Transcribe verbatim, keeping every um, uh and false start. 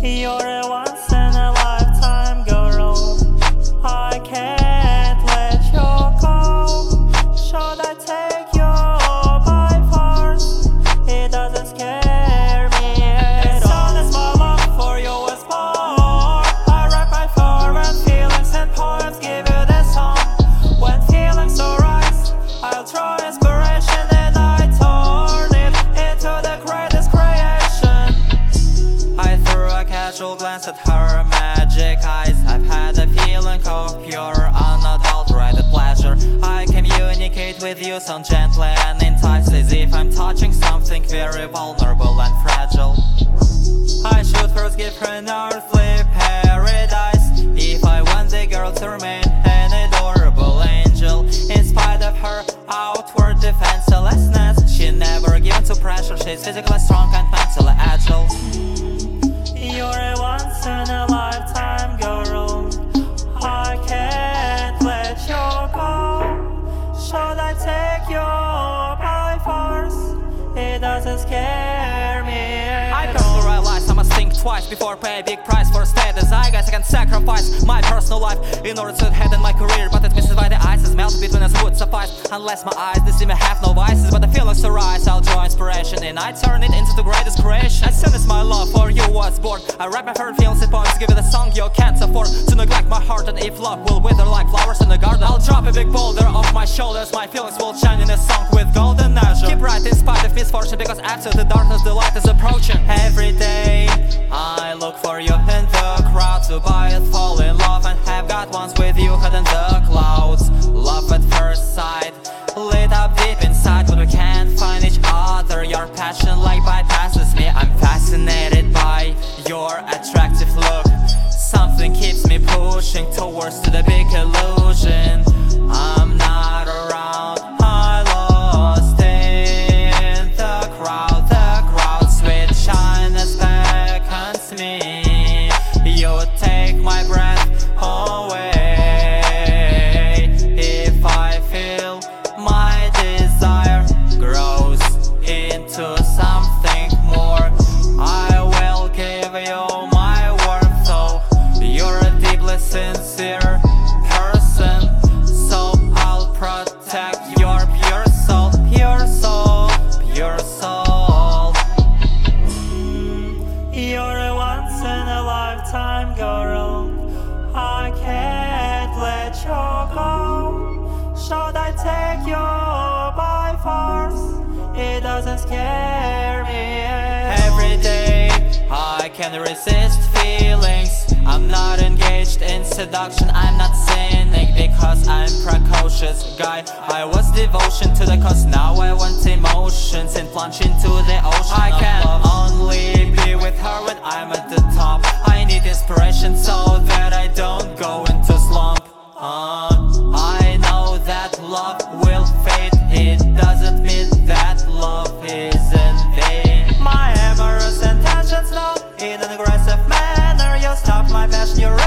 You're a once in a lifetime girl. I can't let you go. Should I take you by force? It doesn't scare me at all. As soon as my love for you was born, I write my foreign feelings and poems, give you this song. When feelings arise, I'll draw inspiration and I turn it into the greatest creation. I threw a casual glance at her magic eyes. I've had a feeling of pure, unadulterated pleasure. I communicate with you so gently and enticed, as if I'm touching something very vulnerable and fragile. I should first give her an earthly paradise, if I want the girl to remain an adorable angel. In spite of her outward defenselessness, she never given to pressure. She's physically strong and mentally agile. You're a once in a lifetime girl. I can't let you go. Should I take you by force? It doesn't scare me. I personally realize I must think twice before pay a big price for status. I guess I can sacrifice my personal life in order to head in my career, but it misses why the ice is melted between us would suffice. Unless my eyes deceive me, have no vices, but the feelings arise, I'll draw inspiration and I turn it into the greatest creation. As soon as my love for you was born, I wrap my favorite feelings in poems, give it a song you can't afford to neglect my heart. And if love will wither like flowers in the garden, I'll drop a big boulder off my shoulders. My feelings will shine in a song with golden azure. Keep right in spite of misfortune, because after the darkness the light is approaching. Every day I look for you in the crowd, to buy it, fall in love, and have got once with you hidden the clouds. Love at first sight, lit up deep inside, but we can't find each other. Your passion like bypasses me. I'm fascinated by your attractive look. Something keeps me pushing towards to the big illusion. I'm not around, I lost in the crowd. The crowd sweet shyness beckons me. You take my breath away. If I feel my desire grows into something more, I will give you my warmth. Oh, you're a deeply sincere person, so I'll protect your pure soul, pure soul, pure soul. You're a once in a lifetime girl. I can't let you go. Should I take you by force? It doesn't scare me. Every day I can resist feelings. I'm not engaged in seduction, I'm not cynic, because I'm precocious guy. I was devotion to the cause, now I want emotions and plunge into the ocean. I can only be with her when I'm at the top. I need inspiration so that I don't go into slump. uh, I know that love will fade. It doesn't mean that love is in vain. My amorous intentions now, in an aggressive manner, you stop my passion, you